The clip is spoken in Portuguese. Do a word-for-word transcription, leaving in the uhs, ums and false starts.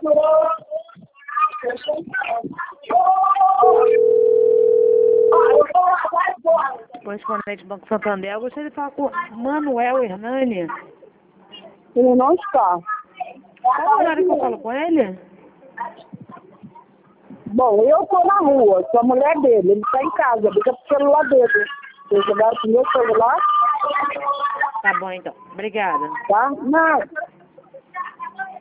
Correspondente do Banco Santander, eu gostaria de falar com o Manuel Hernani. Ele não está. Qual o horário que eu falo com ele? Bom, eu estou na rua, sou a mulher dele, ele está em casa, liga pro celular dele. Vocês jogaram pro meu celular? Tá bom, então. Obrigada. Tá? Não.